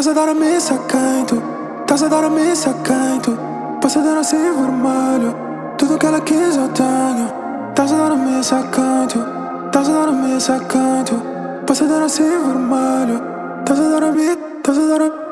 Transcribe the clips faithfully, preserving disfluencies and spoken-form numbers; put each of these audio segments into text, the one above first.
Estás a dar a missa quem tu? Estás a dar a missa quem tu? Posso dar assim vermelho. Tudo que ela quis eu tenho. Estás a dar a missa quem tu? Estás a dar a missa quem tu? Posso dar assim vermelho. Estás a dar a beat, estás a dar a...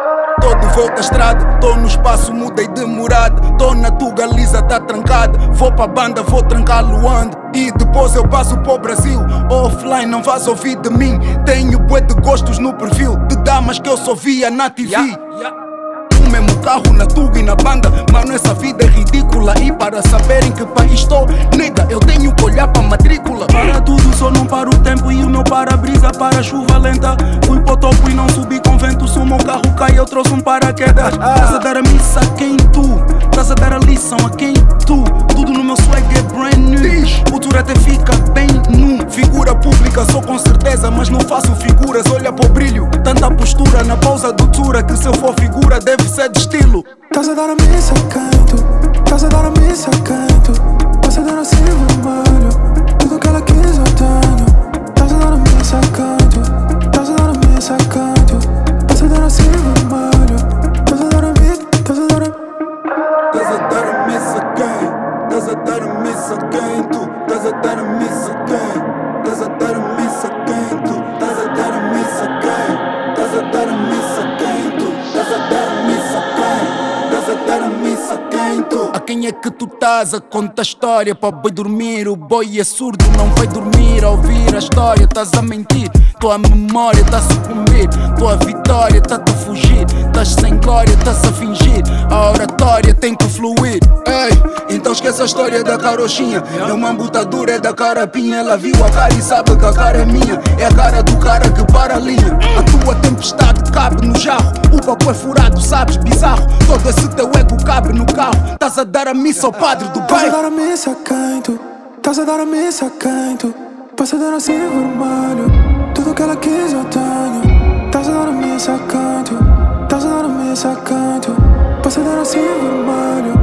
Tô de volta à estrada, tô no espaço, mudei de morada. Tô na Tuga, Lisa tá trancada. Vou pra banda, vou trancar Luanda. E depois eu passo pro Brasil. Offline, não vais ouvir de mim. Tenho bué de gostos no perfil de damas que eu só via na T V. Yeah, yeah. O mesmo carro na Tuga e na banda. Mano, essa vida é ridícula. E para saberem que país estou, nega, eu tenho que olhar pra matrícula. Para tudo, só não para o tempo. E o meu para-brisa para a chuva lenta. Fui pro topo e não subi com vento. Se o meu carro cai, eu trouxe um paraquedas. Estás a dar a missa a quem tu? Estás a dar a lição a quem tu? Tudo no meu swag é brand new. O tour até fica bem nu. Figura pública sou com certeza, mas não faço figuras. Olha pro brilho, tanta postura na pausa do tour, que se eu for figura deve ser de estilo. Estás a dar a missa quem tu? Estás a dar a missa quem tu? Posso dar assim vermelho. Tudo que ela quis eu tenho. Estás a dar a missa quem tu? Estás a dar a missa quem tu? Posso dar assim vermelho. Estás a dar a beat, estás a dar a... Estás a dar a missa quem? Estás a dar a missa quem tu? Estás a dar a missa quem? Estás a dar a missa quem tu? Estás a dar a missa quem? Estás a dar a missa quem tu? Estás a dar a missa quem? Estás a dar a missa quem tu? A quem é que tu estás a contar história para boi dormir? O boi é surdo, não vai dormir a ouvir a história. Estás a mentir, tua memória está a sucumbir. Tua vitória está-te a fugir. Estás sem glória, estás a fingir. A oratória tem que fluir. Ei, então esquece a história da carochinha. Meu mambutadura é da carapinha. Ela viu a cara e sabe que a cara é minha. É a cara do cara que para a linha. A tua tempestade cabe no jarro. O papo é furado, sabes, bizarro. Todo esse teu ego cabe no carro. Estás a dar a missa ao padre do bairro. Estás a dar a missa quem tu? Estás a dar a missa quem tu? Posso dar assim vermelho. Tudo que ela quis eu tenho. Estás a dar a missa quem tu? Estás a dar a missa quem tu? Posso dar assim vermelho.